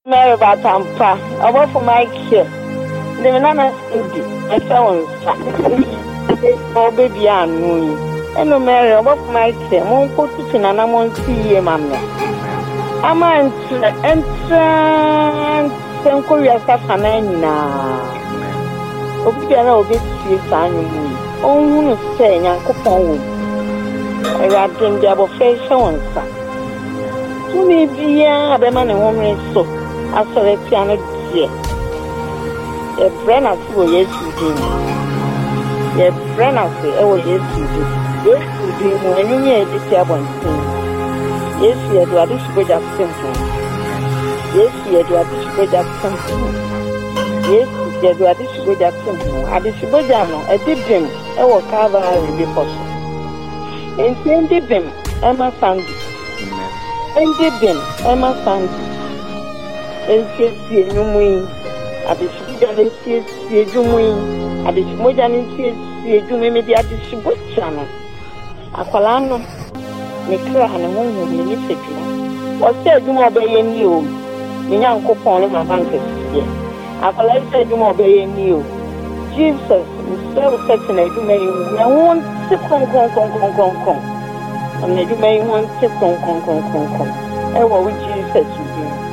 Mary Batampa, about for my care. The Nana Studi, I found oh baby, I know. And no Mary, about for my care, won't put it in an amount to you, mamma. I'm entrance, some Korea Safanina. Obiara obi tie sanyu mu. Ohunu se Nyankopon wo. Ewade ndi abofra hye wonsa. Tumi bia abema ne homre so. Asore tia no die. E brana si wo Yesu din. E brana si e wo Yesu din. Yesu din mo enyi e di tia bontin. Yesu e do adi siboja simple. Yesu e do adi siboja simple. Yesu Jedu Adishiboja Temple, Adishiboja no, a dibim, a wakava before. And send dibim, Emma Sandy. And dibim, Emma Sandy. And see Yumi, Adishiboja see Jumi, Adishiboja see Jumi, the Adishiboja. Aqualano, Mikra and a woman who needs it. Or said you obey you, the young coupon of my bankers. I collected you obey you. Jesus, instead of setting a you may want to come. And you may want to come. And what would Jesus do?